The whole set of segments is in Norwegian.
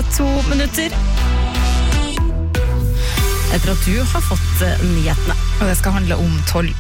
2 minutter. Etter at du har fått nyhetene. Og det skal handle om toll.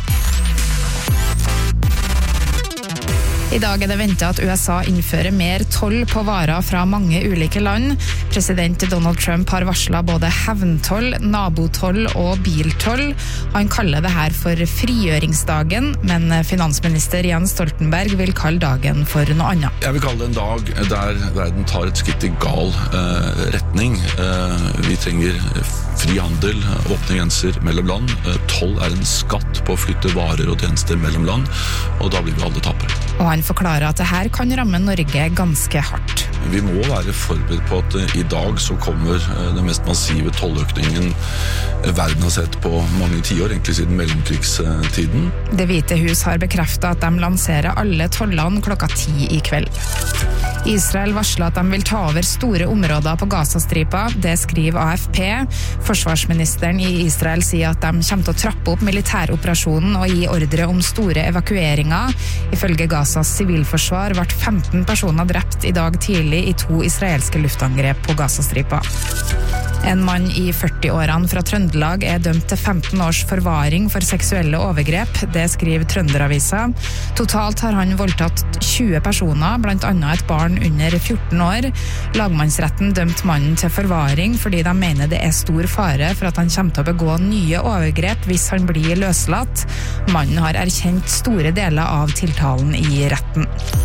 I dag det ventet at USA innfører mer toll på varer fra mange ulike land. President Donald Trump har varslet både hevntoll, nabotoll og biltoll. Han kaller det her for frigjøringsdagen, men finansminister Jens Stoltenberg vil kalle dagen for noe annet. Jeg vil kalle det en dag der verden tar et skritt i gal retning. Vi trenger fri handel, åpne grenser mellom land. Toll en skatt på å flytte varer og tjenester mellom land, og da blir vi alle tapere. Og han forklarer at det her kan ramme Norge ganske hardt. Vi må være forberedt på at i dag så kommer den mest massive tolløkningen verden har sett på mange tiår, egentlig siden mellomkrigstiden. Det Hvite hus har bekreftet at de lanserer alle tollene 10:00 i kveld. Israel varsler at de vil ta over store områder på Gazastripa, det skriver AFP. Forsvarsministeren i Israel sier at de kommer til å trappe opp militæroperasjonen og gi ordre om store evakueringer. Ifølge Gazas sivilforsvar ble 15 personer drept i dag tidlig i 2 israelske luftangrep på Gazastripa. En mann i 40-årene fra Trøndelag dømt til 15 års forvaring for seksuelle overgrep, det skriver Trønderavisa. Totalt har han voldtatt 20 personer, blant annet et barn under 14 år. Lagmannsretten dømte mannen til forvaring fordi de mener det stor fare for at han kommer til å begå nye overgrep hvis han blir løslatt. Mannen har erkjent store deler av tiltalen i retten.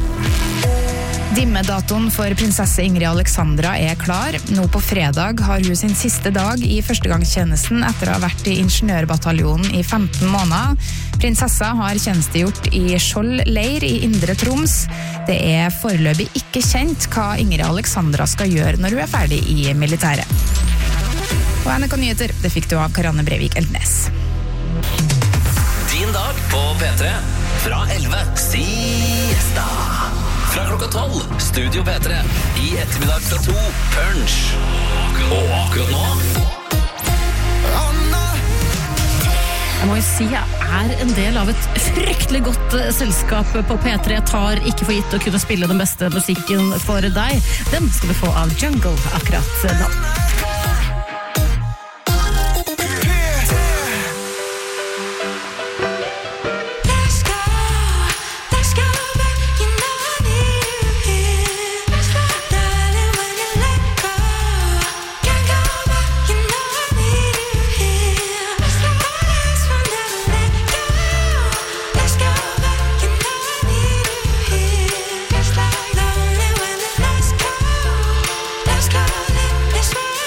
Dimmedatoen for prinsesse Ingrid Alexandra klar. Nå på fredag har hun sin siste dag i førstegangstjenesten etter å ha vært i ingeniørbataljonen i 15 måneder. Prinsessa har tjenestegjort i Skjold leir i Indre Troms. Det foreløpig ikke kjent hva Ingrid Alexandra skal gjøre når hun ferdig i militæret. Og NRK Nyheter, det fikk du av Karianne Brevik Eldnes. Din dag på P3 fra 11 siesta. Fra klokka 12, Studio P3. I ettermiddag fra 2, Punch. Og akkurat nå Jeg må jo si jeg en del av et fryktelig godt selskap på P3. Jeg tar ikke for gitt å kunne spille den beste musikken for deg. Den skal du få av Jungle akkurat nå. Let's go.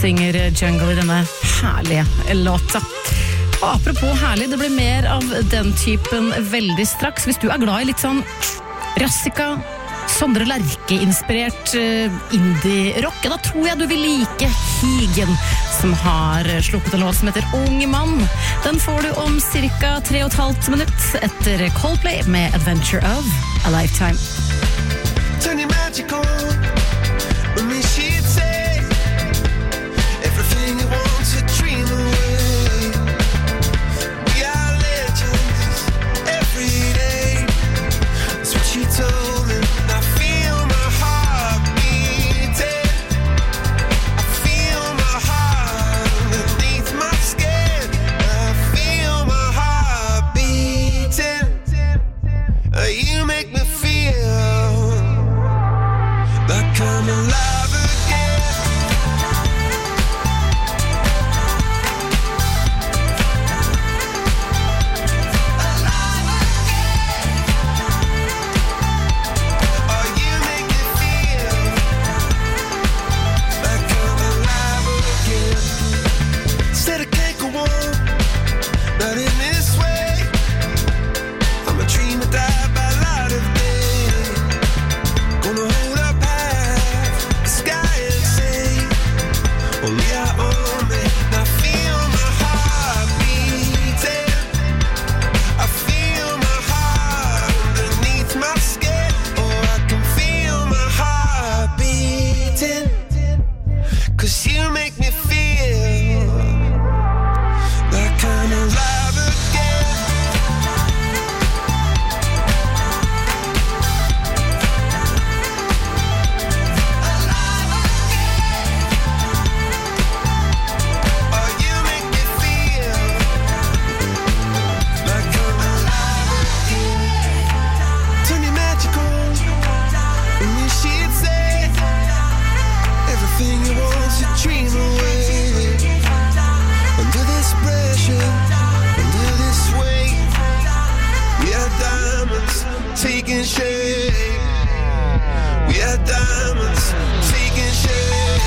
synger Jungle I denne herlige låta. Og apropos herlig, det blir mer av den typen veldig straks. Hvis du glad I litt sånn Rassika, Sondre Lerche-inspirert indie-rock, da tror jeg du vil like Higen, som har sluppet en låt som heter Ung Mann. Den får du om cirka 3,5 minutter etter Coldplay med Adventure of a Lifetime. Turn your magic on with me, she'd say everything you want to dream away. We are legends every day. That's what she told me. I feel my heart beating. I feel my heart underneath my skin. I feel my heart beating. You make me feel like I'm alive again. Alive again. Oh, you make me feel like I'm alive again. Said I can't go on, not in this way. I'm a dream that died by light of day. Gonna hold up half the sky and say, only I own me. I feel my heart beating. I feel my heart underneath my skin. Oh, I can feel my heart beating. 'Cause you make me feel like I'm alive again. Oh, you make me feel like I'm alive again. Turn your magic on, and you she'd say everything you want to dream away. Under this pressure, under this weight, we are diamonds taking shape. We are diamonds taking shape.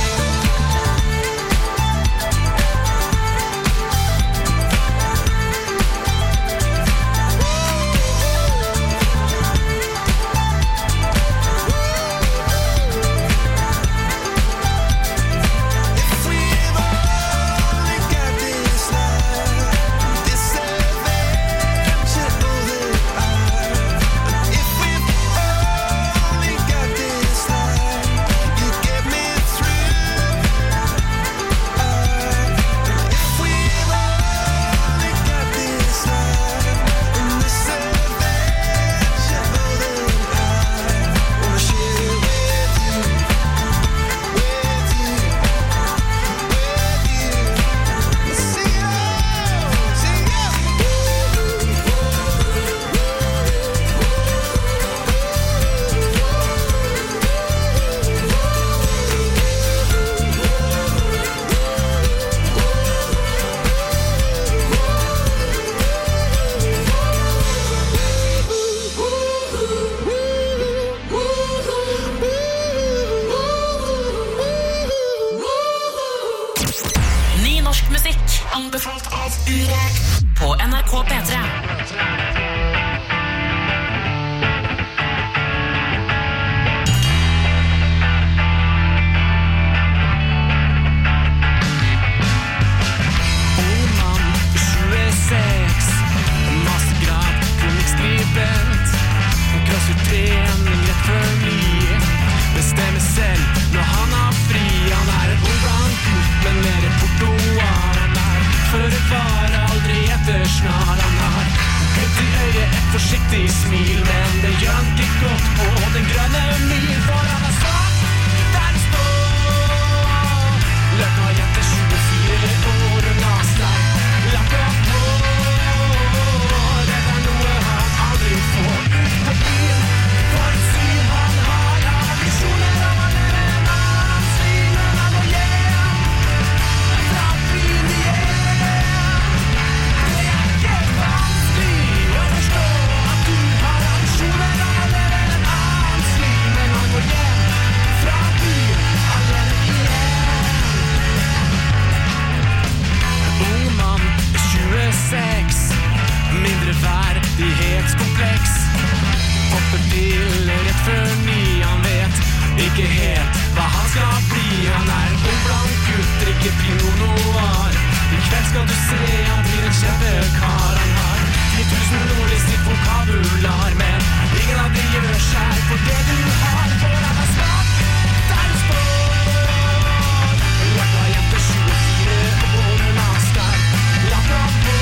If we've only got this life, this adventure golden hour. If we've only got this life, you get me through. If we've only got this life, and this adventure golden hour, wanna share it with you, with you, with you. See you, see you. Ny norsk musikk anbefalt av Urek på NRK P3. Ung mann, 26, mastergrad, kronikkskrivet, crossfit-trening rett før ny, bestemmer selv når han har fri. Han en ung gutt, men mer portoar. Han føre var, aldri ettersnar. Han har høyt I øyet, et forsiktig smil, men det gjør han ikke godt på den grønne mil, for han har svart der det står. Løp av jenter 24 år og la seg lappe på. Det noe han aldri får ut på byen, for et syn han har ambisjoner om å leve en annens liv, men han må hjem fra byen igjen. Det ikke vanskelig å forstå at du har ambisjoner om å leve en annens liv, men han må hjem rettighetskompleks. Hopper til rett før 9, han vet ikke helt hva han skal bli. Han ung blank gutt, drikker Pinot Noir. I kveld skal du se, han blir en kjempekar. Han har 10.000 ord i sitt vokabular, men ingen av de gjør seg for det du har. For han svak, der du står. Løpet jente 24 år, hun har sterk. Lappa på,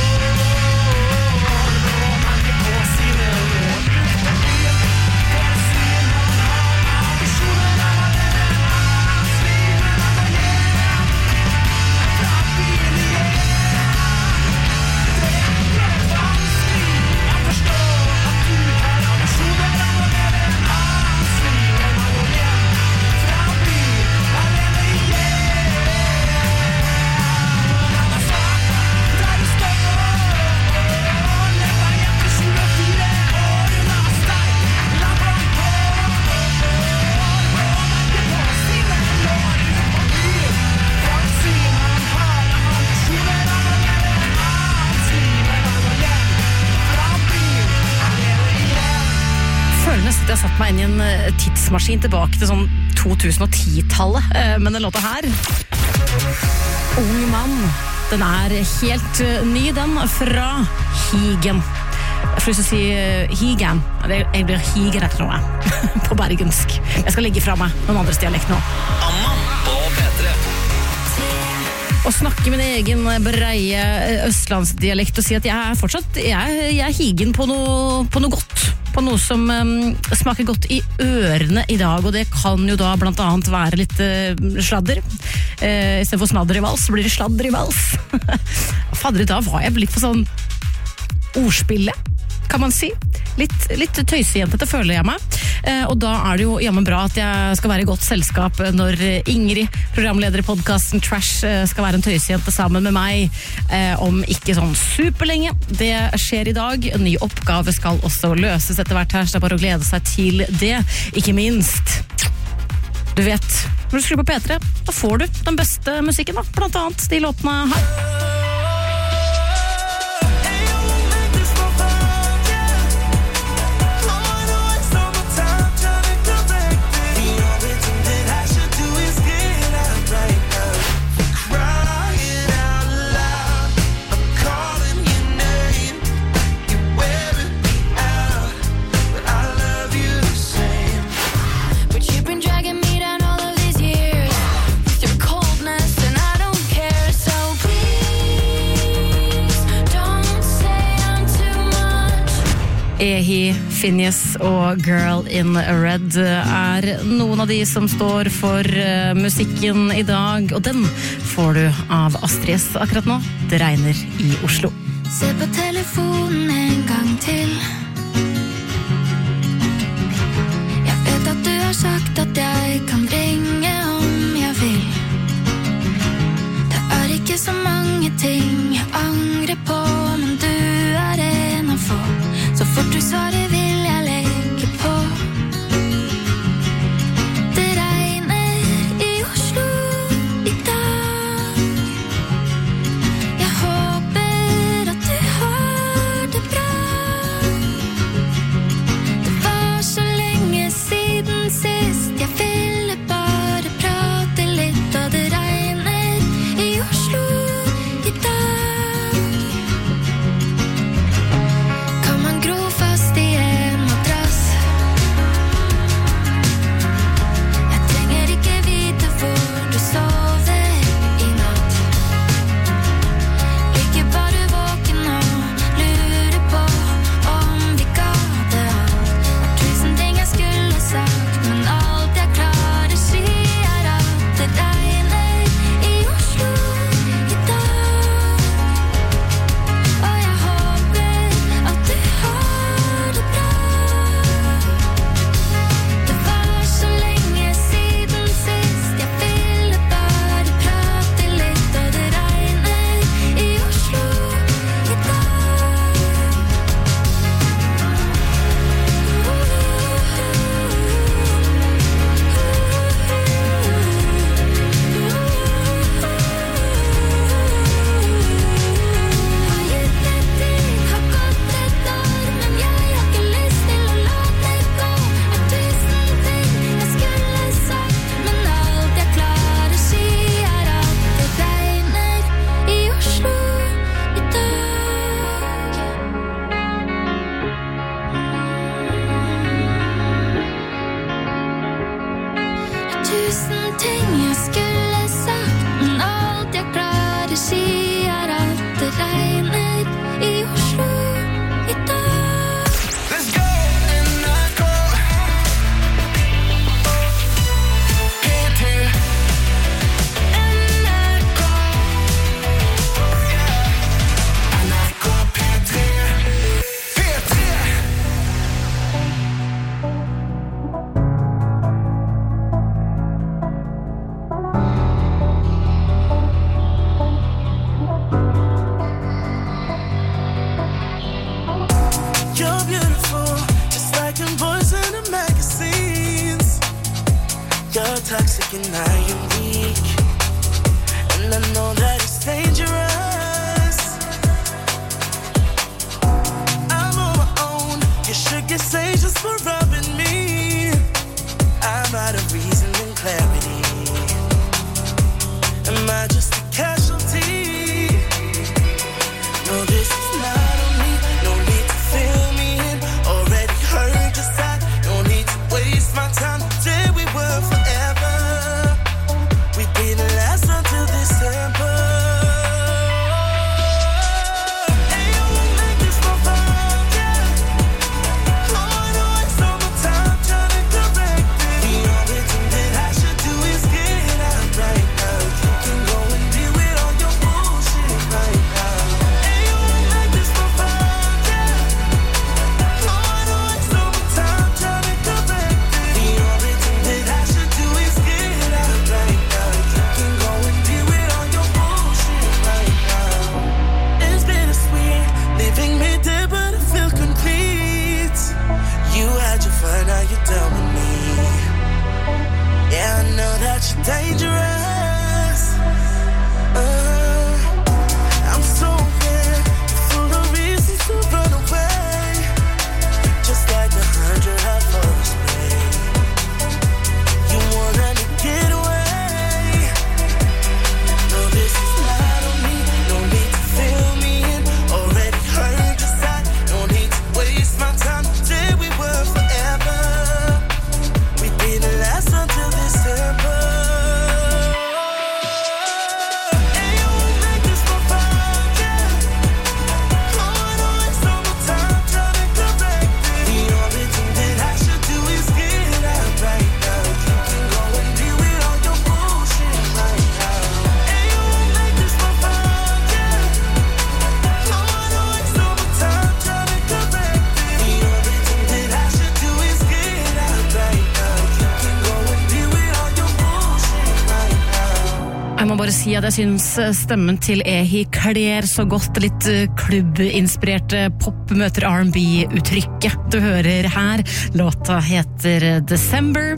nå merker på sine lår. Uten byen, for sin han har ambisjoner av å leve hans liv. Men han går hjem fra byen igjen. Det vanskelig å forstå at du har ambisjoner av å leve hans liv. Men han går hjem fra byen alene igjen. Han svak, der du står. Leppa jente 24 år, hun har sterk. Lappa på, merker på sine lår. Ut på byen, for sin han har ambisjoner av å leve hans liv. Men han går hjem fra byen alene igjen. Føler nesten at jeg har satt meg inn i en tidsmaskin tilbake til sånn 2010-tallet, men den låta her Ung mann, den er helt ny, den fra Higen. Jeg får lyst til å si Higen, jeg blir Higen etter noe på bergensk. Jeg skal legge fra meg noen andres dialekt nå. Anna på P3. Å snakke min egen breie østlandsdialekt og si at jeg er fortsatt jeg er higen på noe godt, på noe som smaker godt i ørene i dag, og det kan jo da blant annet være litt sladder. I stedet for snadder i vals, blir det sladder i vals. Fadder, da var jeg litt på sånn ordspille, kan man si. Litt tøysejentete føler jeg meg. Og da er det jo jammen bra at jeg skal være i godt selskap når Ingrid, programleder i podcasten Trash, skal være en tøysejente sammen med meg om ikke sånn superlenge. Det skjer i dag. En ny oppgave skal også løses etter hvert her, så det er bare å glede seg til det. Ikke minst, du vet, når du skrur på P3, da får du den beste musikken da, blant annet de låtene her. Ehi, Phineas og Girl in Red er noen av de som står for musikken i dag, og den får du av Astrid S akkurat nå. Det regner i Oslo. Se på telefonen en gang til. Jeg vet at du har sagt at jeg kan ringe om jeg vil. Det er ikke så mange ting jeg angrer på, men du er en av få. Så fort du svarer vil jeg legge på. Det regner i Oslo i dag. Jeg håper at du har det bra. Det var så lenge siden sist. Jeg ville bare prate litt, og det regner i Oslo i dag. Kan man gro fast i I am weak, and I know that it's dangerous. I'm on my own, you should get saved just for rubbing me. I'm out of reason and clarity. Am I just a casualty? No, this is not on me. No need to fill me in. Already heard your side. No need to waste my time. Say we were forever. We didn't last until December. Hey, you won't make this more fun, yeah. Oh, I know it's all my time trying to correct it. The only thing that I should do is get out right now. You can go and deal with all your bullshit right now. Hey, you won't make this more fun, yeah. Oh, I know it's all my time trying to correct it. The only thing that I should do is get out right now. You can go and deal with all your bullshit right now. It's bittersweet, leaving me dead, but I feel complete. You had your fun, now you're done with me. Yeah, I know that you're dangerous. I'm so weird, full of reasons to run away. Just like 100 have forced me. You wanna get away. No, this is not on me. No need to fill me in. Already heard your side. No need to waste my time. Say we were forever. We didn't last until December. Hey, you won't make this more fun, yeah. Oh, I know it's all my time trying to correct it. The only thing that I should do is get out right now. You can go and deal with all your bullshit right now. Hey, you won't make this more fun, yeah. Oh, I know it's all my time trying to correct it. The only thing that I should do is get out right now. You can go and deal with all your bullshit right now. Jeg må bare si at jeg synes stemmen til Ehi kler så godt litt klubbinspirerte pop møter R&B-uttrykket du hører her. Låta heter December.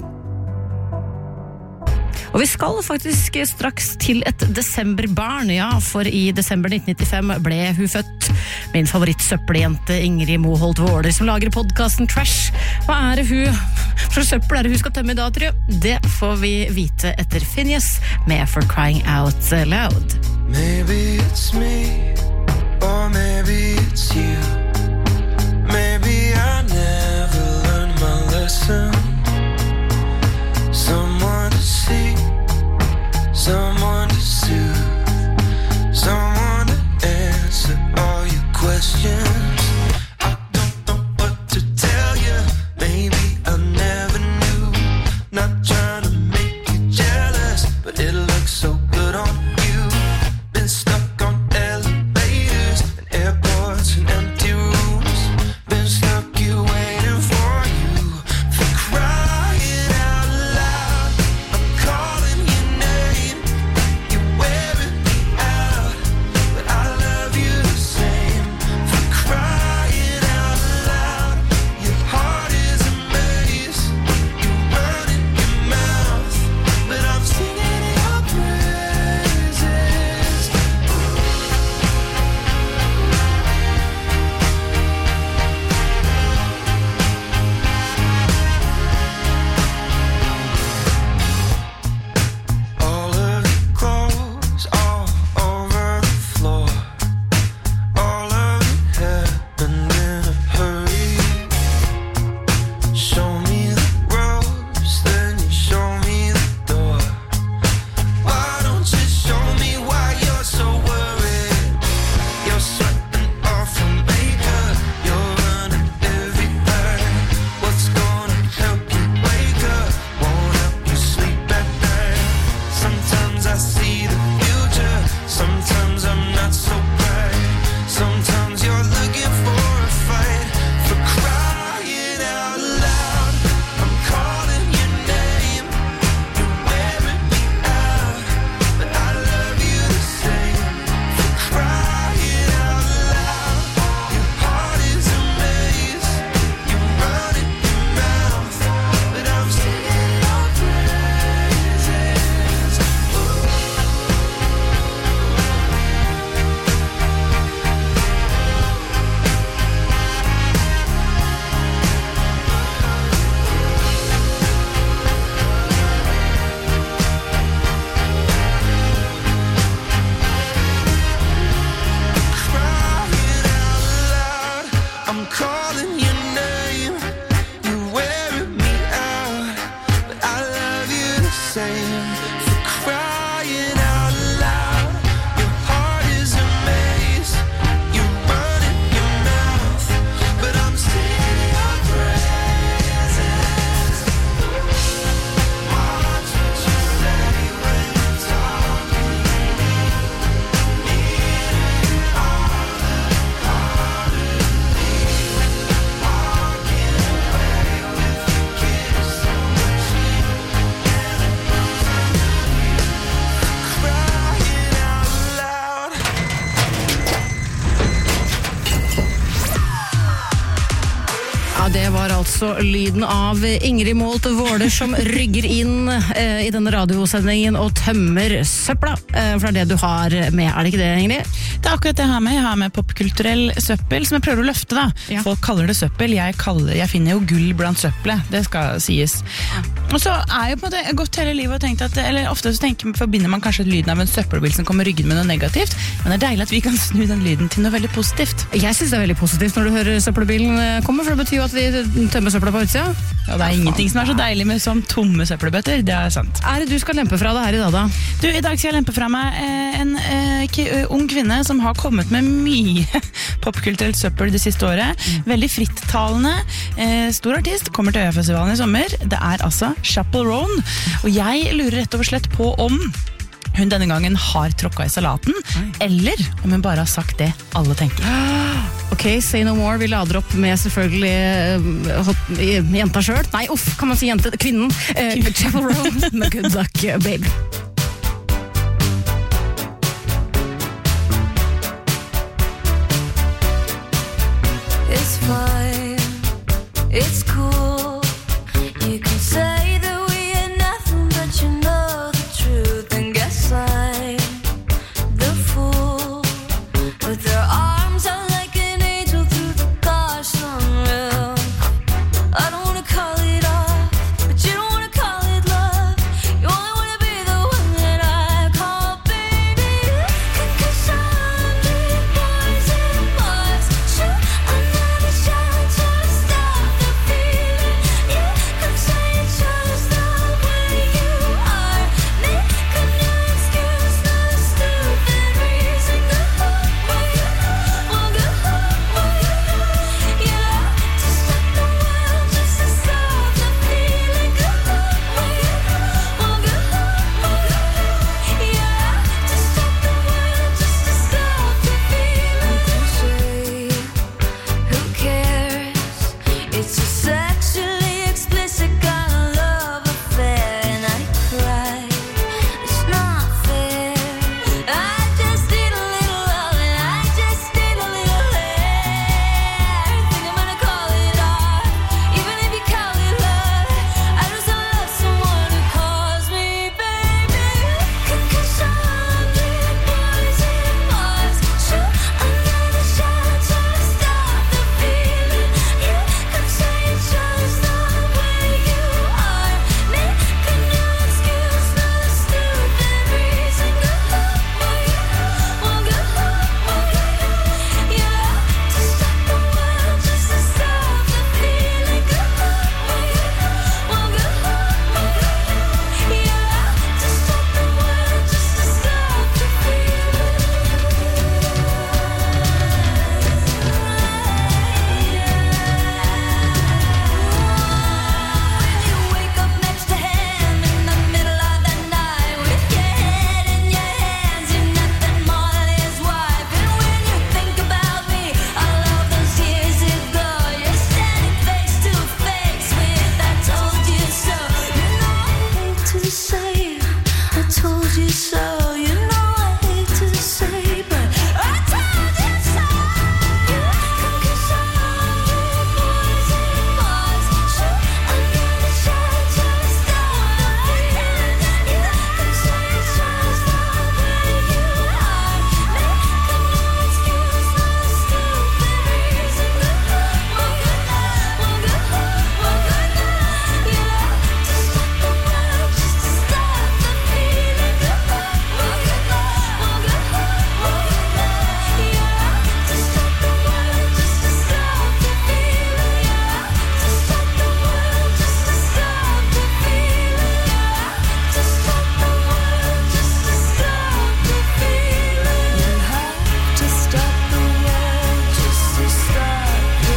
Og vi skal faktisk straks til et desemberbarn, ja, for i desember 1995 ble hun født. Min favorittsøppeljente Ingrid Moholt Våler som lager podcasten Trash. Hva er det hun, for søppel er det hun skal tømme i dag, tror jeg? Det får vi vite etter Phineas med For Crying Out Loud. Maybe it's me, or maybe it's you. Maybe I never learned my lesson. Someone to see, someone to soothe, someone to answer all your questions. I don't know what to tell you, maybe I never knew. Not trying to make you jealous, but it looks so good on you. Been stuck on elevators det var altså lyden av Ingrid Målt Vårder som rygger inn i denne radiosendingen og tømmer søpla. For det er det du har med, er det ikke det, Ingrid? Det er akkurat det jeg har med. Jeg har med popkulturell søppel, som jeg prøver å løfte da. Ja. Folk kaller det søppel, jeg finner jo gull blant søppelet, det skal sies. Og så er jeg på en måte gått hele livet og tenkt at, eller ofte så forbinder man kanskje lyden av en søppelbil som kommer ryggende med noe negativt, men det er deilig at vi kan snu den lyden til noe veldig positivt. Jeg synes det er veldig positivt når du hører søppelbilen komme, for det betyr jo at vi tømmer søppla på utsida. Ja, det er ingenting som er så deilig med som tomme søppelbøtter, det er sant. Er det du skal lempe fra det her i dag da? Du, i dag skal jeg lempe fra meg en ung kvinne som har kommet med mye popkulturelt søppel det siste året. Veldig frittalende, stor artist, kommer til Øyafestivalen i sommer. Det er altså Chappell Roan, og jeg lurer rett og slett på om hun denne gangen har tråkket i salaten, eller om hun bare har sagt det alle tenker. Ok, say no more. Vi lader opp med selvfølgelig jenta selv. Nei, kan man si jente? Kvinnen. Chappell Roan med Good Luck, Babe. It's fine, it's cool. You can say that we are nothing, but you know the truth. And guess I'm the fool with their arms out like an angel through the car sunroof. I don't wanna call it off, but you don't wanna call it love. You only wanna be the one that I call baby. 'Cause I'm big boys and boys. Shoot another shot to stop the feeling. You could say it's just the way you are. Make a new excuse, no stupid reason. Go away, well, go away. You like to stop the world just to stop the feeling. Go away, well, go away. You like to stop the world just to stop the feeling. Who cares? It's a sexually explicit kind of love affair, and I cry. It's not fair. I just need a little love, and I just need a little hair. Think I'm gonna call it off, even if you call it love. I just love someone who calls me baby. 'Cause I'm big boys and boys. Shoot another shot to stop the feeling. You could say it's just the way you are. Make a new excuse, no stupid reason. Go away, well, go away. You like to stop the world just to stop the feeling. Go away, well, go away. You like to stop the world just to stop the feeling. You wake up next to him in the middle of the night with your head in your hands, you're nothing more than his wife. And when you think about me, all of those years ago, you're standing face to face with I told you so. You know I hate to say I told you so. You know I hate to say, but I told you so. You cause I'm big boys and boys. Shoot another shot to stop the feeling. You could say it's just the way you are. Make a new excuse, no stupid reason. Go away, well, go away. You like to stop the world just to stop the feeling. Go away, well, go away. You like to stop the world just to stop the feeling. You like to stop the world just to stop the feeling. You like to stop the world just to stop the feeling. You have to stop the world just to stop the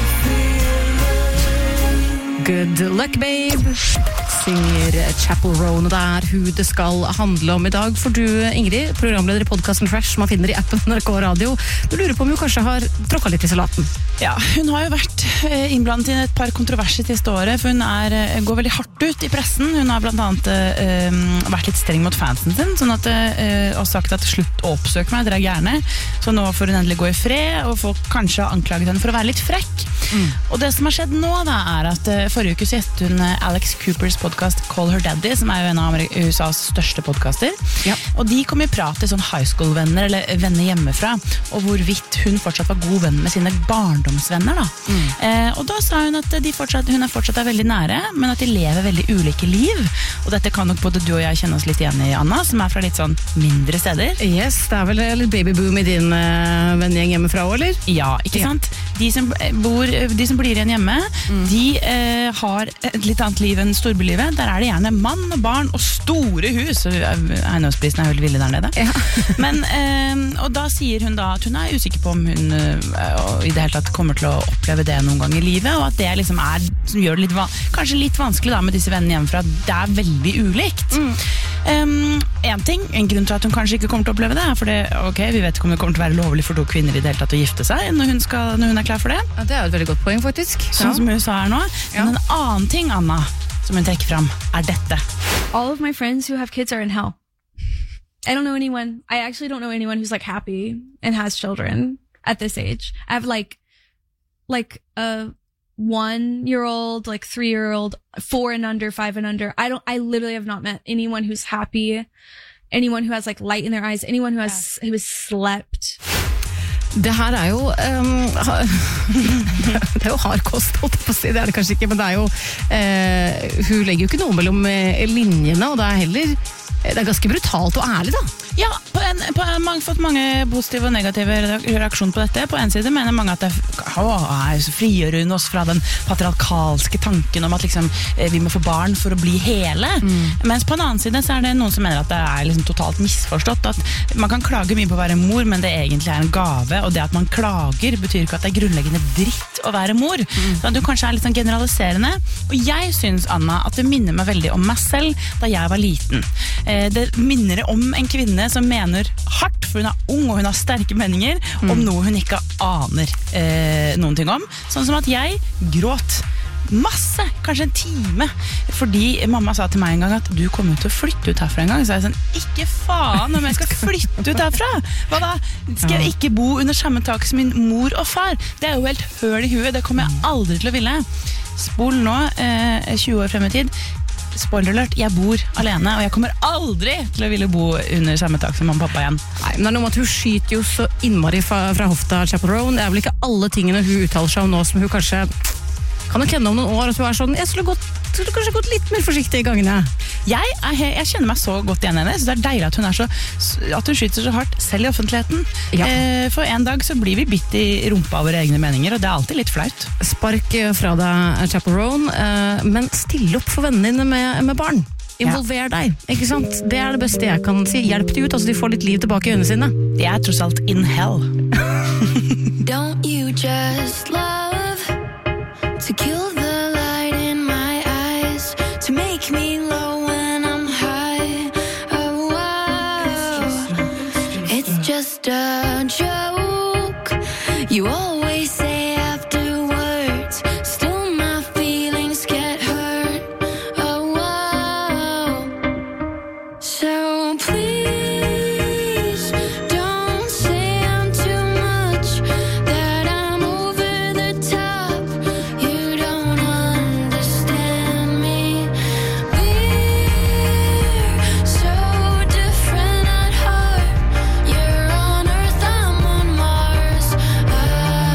feeling. Good luck, babe. Synger Chappell Roan, og det er hun det skal handle om i dag. For du, Ingrid, programleder i podcasten Fresh, som man finner i appen NRK Radio, du lurer på om hun kanskje har tråkket litt i salaten? Ja, hun har jo vært innblandet i et par kontroverser siste året, for hun går veldig hardt ut i pressen. Hun har blant annet vært litt streng mot fansen sin, sånn at, og sagt at slutt å oppsøke meg, dere er gjerne. Så nå får hun endelig gå i fred, og folk kanskje har anklaget henne for å være litt frekk. Og det som har skjedd nå da, at forrige uke så gjettet hun Alex Coopers podcast Call Her Daddy, som jo en av USAs største podcaster. Og de kom i prat til sånn high school-venner, eller venner hjemmefra, og hvorvidt hun fortsatt var god venn med sine barndomsvenner da. Og da sa hun at hun fortsatt veldig nære, men at de lever veldig ulike liv. Og dette kan nok både du og jeg kjenne oss litt igjen i, Anna, som fra litt sånn mindre steder. Yes, det vel litt babyboom i din vennegjeng hjemmefra, eller? Ja, ikke sant? De som blir igjen hjemme, de har et litt annet liv enn storbylivet. Der det gjerne mann og barn og store hus. Eiendomsprisen helt ville der nede. Men, og da sier hun da at hun usikker på om hun i det hele tatt kommer til å oppleve det noen gang i livet, og at det liksom som gjør det kanskje litt vanskelig da med disse vennene hjemmefra, det veldig ulikt. En grunn til at hun kanskje ikke kommer til å oppleve det, for vi vet ikke om det kommer til å være lovlig for to kvinner i det hele tatt å gifte seg når hun klar for det. Ja, det jo et veldig godt poeng, faktisk. Sånn som USA nå. Men en annen ting, Anna, som hun trekker fram, dette. All of my friends who have kids are in hell. I actually don't know anyone who's like happy and has children at this age. I have like a 1-year-old, like 3-year-old, 4 and under, 5 and under. I literally have not met anyone who's happy, anyone who has like light in their eyes, anyone who has slept. Det her jo det jo hard kost, holdt jeg på å si. Det det kanskje ikke, men det jo hun legger jo ikke noe mellom linjene, og det ganske brutalt og ærlig da. Ja, fått mange positive og negative reaksjoner på dette. På en side mener mange at så frigjør hun oss fra den patriarkalske tanken om at liksom, vi må få barn for å bli hele. Mens på en annen side så det noen som mener at det liksom totalt misforstått, at man kan klage mye på å være mor, men det egentlig en gave, og det at man klager betyr ikke at det grunnleggende dritt å være mor. Så at du kanskje litt sånn generaliserende. Og jeg synes, Anna, at det minner meg veldig om meg selv da jeg var liten. Det minner om en kvinne som mener hardt, for hun ung og hun har sterke meninger om noe hun ikke aner noen ting om. Sånn som at jeg gråt masse, kanskje en time, fordi mamma sa til meg en gang at du kommer til å flytte ut herfra en gang. Så jeg sånn, ikke faen om jeg skal flytte ut herfra. Hva da? Skal jeg ikke bo under samme tak som min mor og far? Det jo helt høl i huet, det kommer jeg aldri til å ville. Spol nå, 20 år frem i tid. Spoiler alert, jeg bor alene, og jeg kommer aldri til å ville bo under samme tak som mamma og pappa igjen. Nei, men det noe med at hun skyter jo så innmari fra hofta, Chaperone. Det vel ikke alle tingene hun uttaler seg om nå som hun kanskje kan nok kjenne om noen år, at hun sånn, jeg skulle kanskje gått litt mer forsiktig i gangene. Jeg kjenner meg så godt igjen i henne, så det deilig at hun skyter så hardt, selv i offentligheten. Ja. For en dag så blir vi bitt i rumpa av våre egne meninger, og det alltid litt flaut. Spark fra deg, Chaperone, men still opp for vennene dine med barn. Involver deg, ikke sant? Det det beste jeg kan si. Hjelp de ut, altså de får litt liv tilbake i øynene sine. Det tross alt in hell. Don't you just love to kill the light in my eyes, to make me low when I'm high? Oh, wow. It's just a joke. You always say afterwards, still my feelings get hurt. Oh, wow. So please don't say I'm too much, that I'm over the top. You don't understand me. We're so different at heart. You're on Earth, I'm on Mars.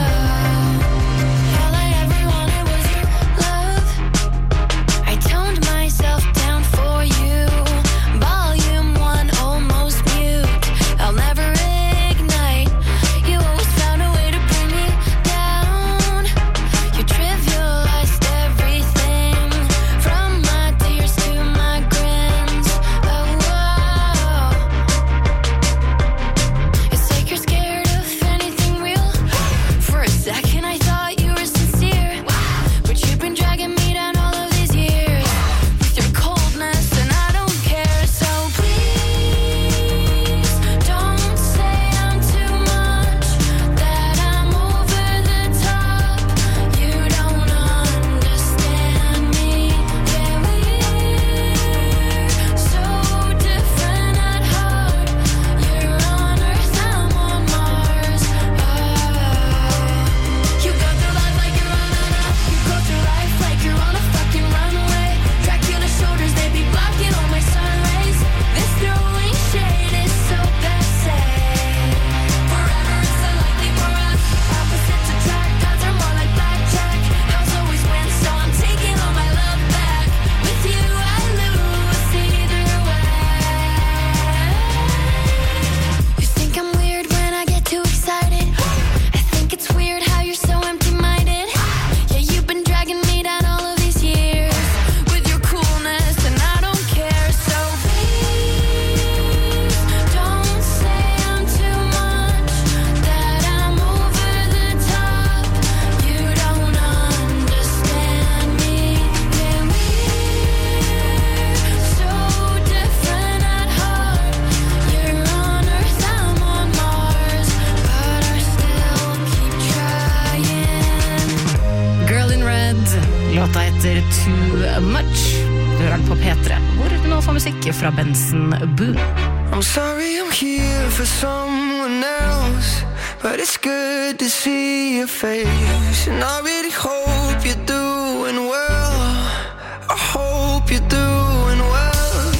heter Too Much. Du hører den på P3, hvor du nå får musikk fra Benson Boone. I'm sorry I'm here for someone else, but it's good to see your face. And I really hope you're doing well. I hope you're doing well.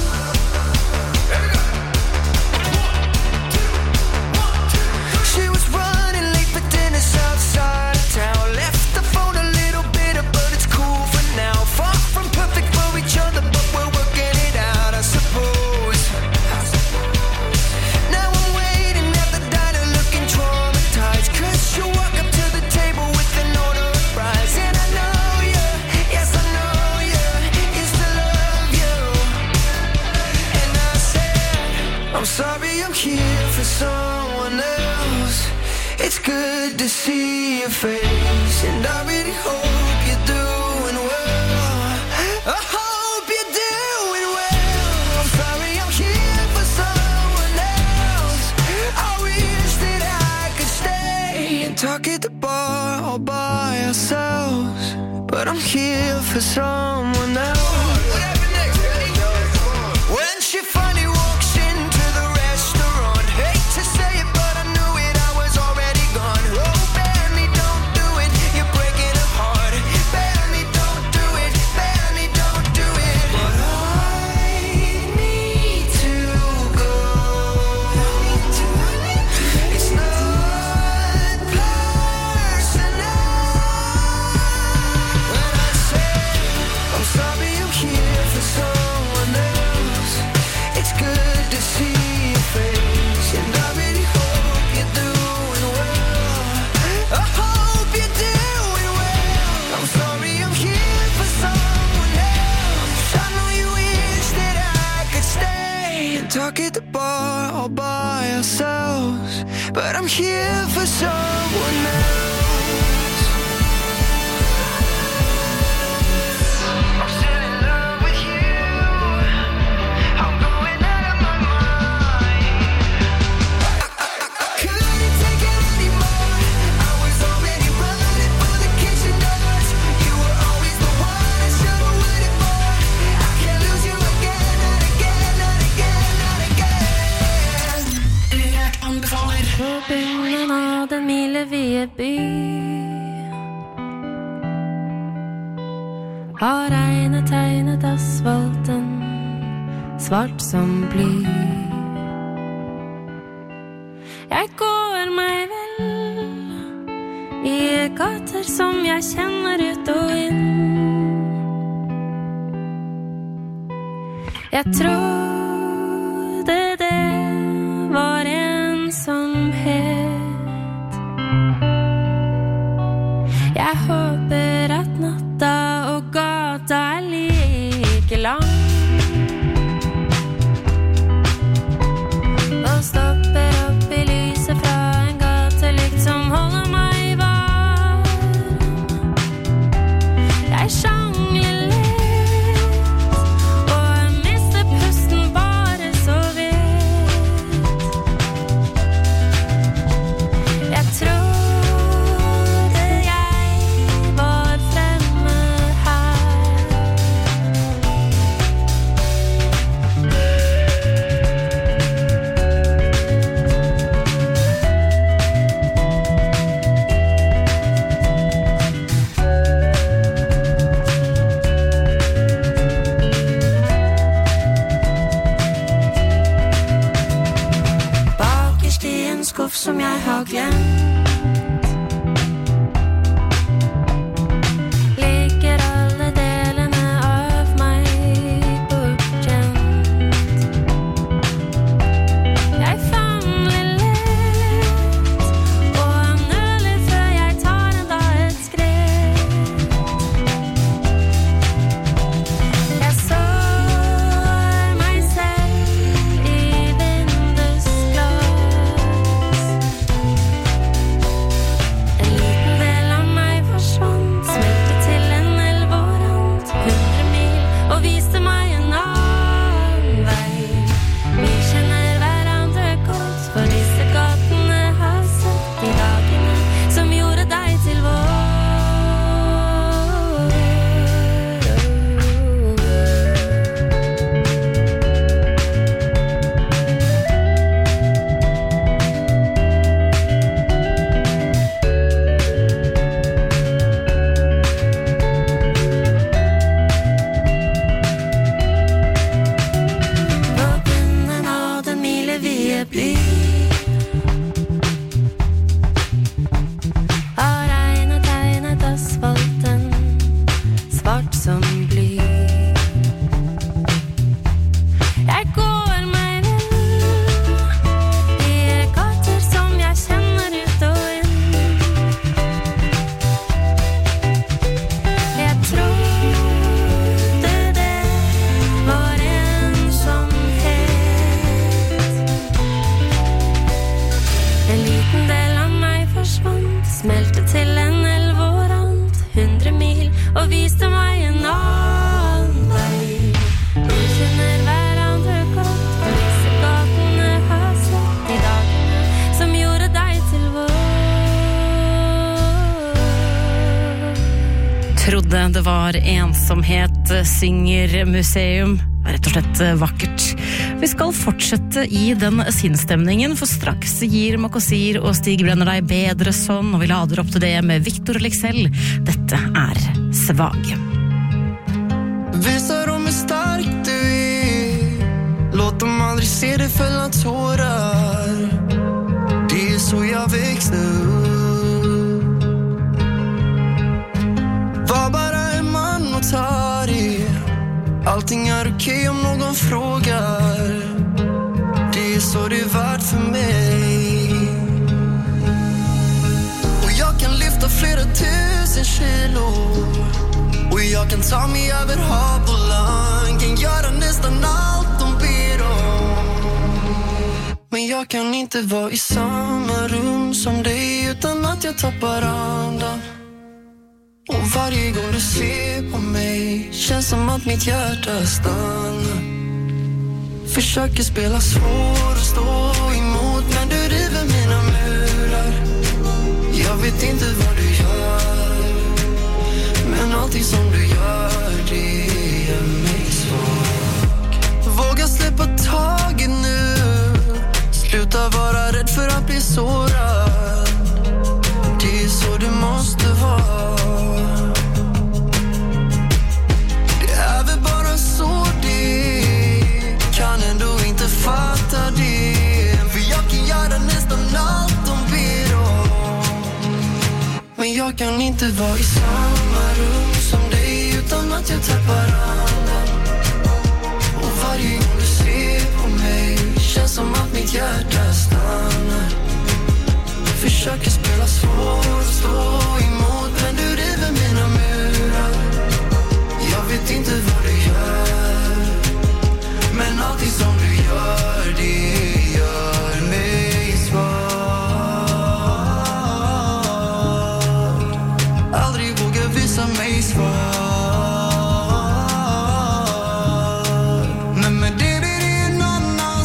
She was running late for dinner south side of town. Left the phone a little bitter, but it's cool for now. Far from perfect for each other, but we're working it out, I suppose. Now I'm waiting at the diner looking traumatized, 'cause you walk up to the table with an order of fries. And I know you, yes I know you, used to love you. And I said, I'm sorry I'm here for someone else. It's good to see your face, and I really hope you're doing well. I hope you're doing well. I'm sorry I'm here for someone else. I wish that I could stay and talk at the bar all by ourselves, but I'm here for someone else. When she finally walks into the restaurant, hate to say it, but I knew it, I was already gone. Oh, Benny, don't do it, you're breaking her heart. Benny, don't do it, Benny, don't do it. But I need to go. It's not personal. When I say I'm sorry I'm here for someone else, it's good to see your face, and I really hope you're doing well. I hope you're doing well. I'm sorry I'm here for someone else. I know you wish that I could stay and talk at the bar all by ourselves, but I'm here for someone else. I'm still in love with you. I'm going out of my mind. I couldn't take it anymore. I was already running for the kitchen doors. You were always the one I should have waited for. I can't lose you again, not again, not again, not again. Urørt anbefaler. På bunnen av den milevide by har regnet tegnet asfalten svart som bly. Jeg går meg vel i gater som jeg kjenner ut og inn. Jeg trodde det var ensomhet. Jeg håper at natta og gata er like lang, og stopper opp i lyset fra en gatelykt som holder meg varm. Jeg sjangler lett, og jeg mister pusten bare så vidt. Jeg trodde jeg var fremme her. Bakerst i en skuff som jeg har glemt, ligger alle delene av meg bortgjemt. Jeg famler lett, og nøler før jeg tar enda et skritt. Jeg så meg selv i vindusglass. smelte til en 11-årand 100 mil og viste meg en annen vei. Vi kjenner hverandre godt, og disse gatene har sett de dagene som gjorde deg til vår. Trodde det var ensomhet, synger museum. Rett og slett vakkert. Vi skal fortsette i den sinnsstemningen, for straks gir Mokosir og Stig Brenner deg bedre sånn, og vi lader opp til det med Victor Lexell. Dette er Svag. Visa dem hur stark du är. Låt dem aldrig se dig fälla tårar. Det är så jag växte upp. Var bara en man och ta det. Allting är okej om någon frågar. Det är så det är värt för mig. Och jag kan lyfta flera 1000 kilo. Och jag kan ta mig över hav och land. Kan göra nästan allt de ber om. Men jag kan inte vara i samma rum som dig utan att jag tappar andan. Och varje gång du ser på mig känns som att mitt hjärta stannar. Försöker spela svår och stå emot, men du river mina murar. Jag vet inte vad du gör, men allting som du gör, det är mig svag. Våga släppa taget nu. Sluta vara rädd för att bli sårad. Det är så det måste vara. Det är väl bara så det kan ändå inte fatta det. För jag kan göra nästan allt de ber om. Men jag kan inte vara i samma rum som dig utan att jag tappar andan. Och varje gång du ser på mig känns som att mitt hjärta stannar. Försöker spela svår och stå emot, men du river mina murar. Jag vet inte vad du gör, men allting som du gör, det gör mig svag. Aldrig våga visa mig svag. Men med det blir det en annan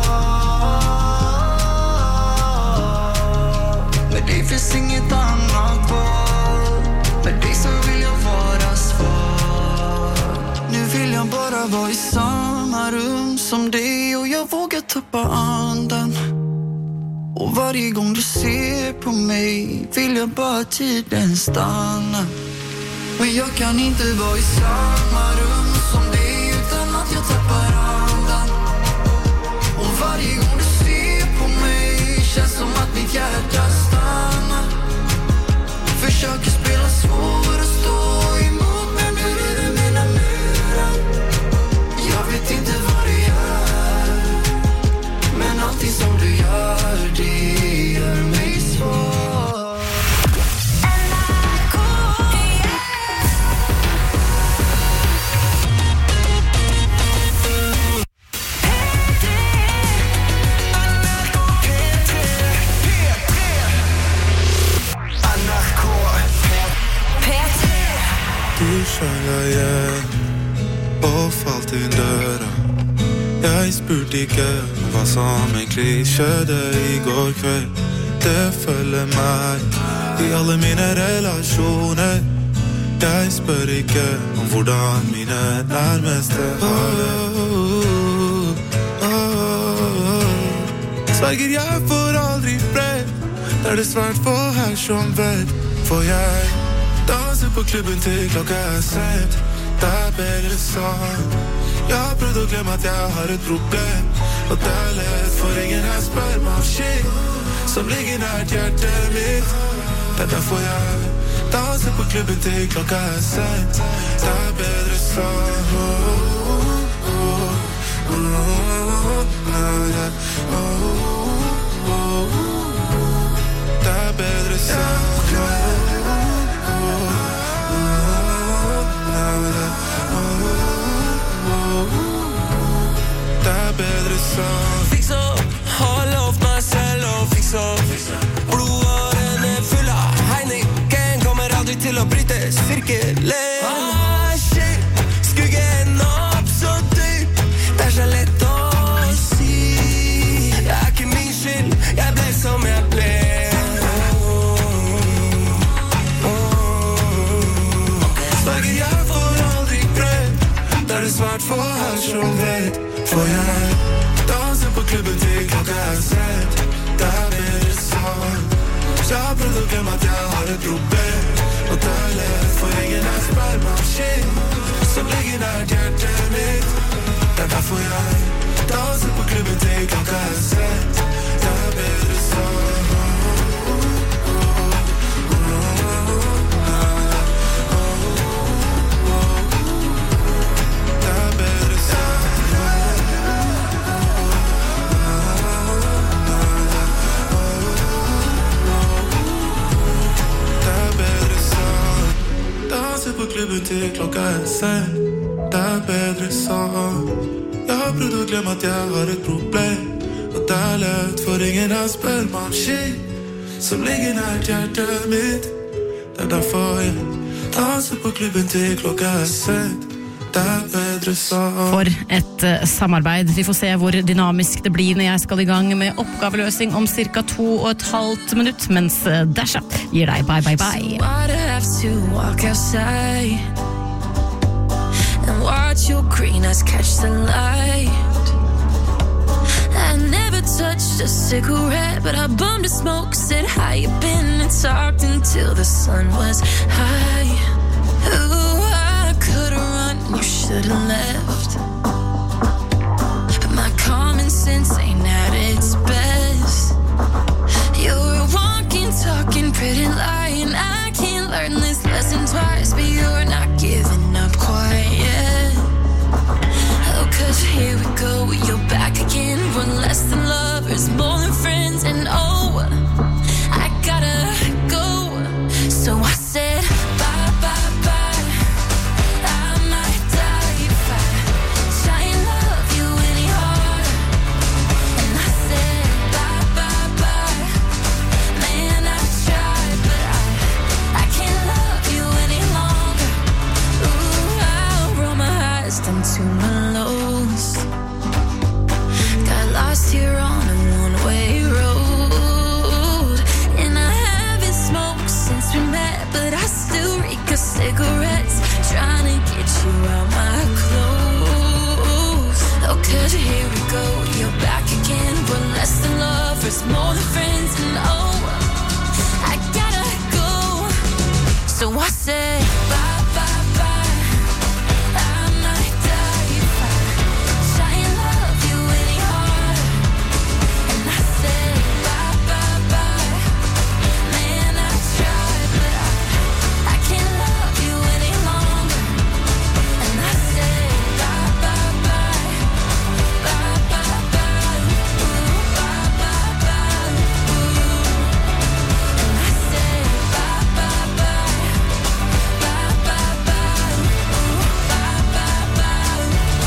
sak. Med dig finns inget annat val. Med dig så vill jag vara svag. Nu vill jag bara vara i samma rum som dig. Och jag vågar tappa andan. Och varje gång du ser på mig vill jag bara tiden stanna. Men jag kan inte vara i samma rum som dig utan att jag tappar andan. Och varje gång du ser på mig känns som att mitt hjärta stannar. Försöker spela svår och stå emot, men nu river mina murar. Jag vet inte vad du gör, men allting som du gör, det gör mig svag. Du kjøler igjen og falt i døra. Jeg spurte ikke hva som egentlig skjedde i går kveld. Det følger meg i alle mine relasjoner. Jeg spør ikke om hvordan mine nærmeste har det. Sverger jeg får aldri fred. Det det svært for her som vet. For jeg danser på klubben til klokka sent. Det bedre sånn. Jeg har prøvd å glemme at jeg har et problem. Og det lett for ingen her spør meg om shit som ligger nært hjertet mitt. Det derfor jeg danser på klubben til klokka sent. Det bedre sånn. Det bedre sånn. Bedre sånn. Fiks opp, har lovt meg selv å fikse opp. Blodårene fulle, får jeg danse på klubben til klokka sett. Det bedre sånn. Jeg har prøvd å glemme at jeg har et problem, og det lett, for ingen spermaskin som ligger nært hjertet mitt. Det derfor jeg danser på klubben til klokka sett. Det bedre sånn. På klubben til klokka sent. Det bedre sånn. Jeg har prøvd å glemme at jeg har et problem, og det lett, for ingen spør meg om shit som ligger nært hjertet mitt. Det derfor jeg danser på klubben til klokka sent. Det bedre sånn. For et samarbeid. Vi får se hvor dynamisk det blir når jeg skal i gang med oppgaveløsing om cirka 2,5 minutter, mens Dasha gir deg bye bye bye. Why'd I have to walk outside and watch your green eyes catch the light? I never touched a cigarette, but I bummed a smoke, said how you been, and talked until the sun was high. Ooh, I could've run, you should've left, but my common sense ain't at its best. You're a walking, talking, pretty lying. I can't learn this lesson twice, but you're not giving up quite yet. Oh, 'cause here we go, you're back again. We're less than lovers, more than friends, and oh, I gotta go. So I said bye, bye, bye. I might die if I try and love you any harder. And I said bye, bye, bye. Man, I tried, but I can't love you any longer. Ooh, I'll roll my eyes down to my lows. Got lost here on a one-way road, and I haven't smoked since we met, but I still reek of cigarettes, trying to get you out my clothes. Oh, 'cause here we go, you're back again. We're less than lovers, more than friends, and oh, I gotta go. So I said bye, bye, bye. I might die if I try and love you any harder. And I said bye, bye, bye. Man, I tried, but I can't love you any longer. And I said bye, bye, bye. Bye, bye, bye. Ooh, bye, bye, bye. Ooh. And I said bye, bye, bye. Bye, bye, bye. Ooh, bye, bye, bye.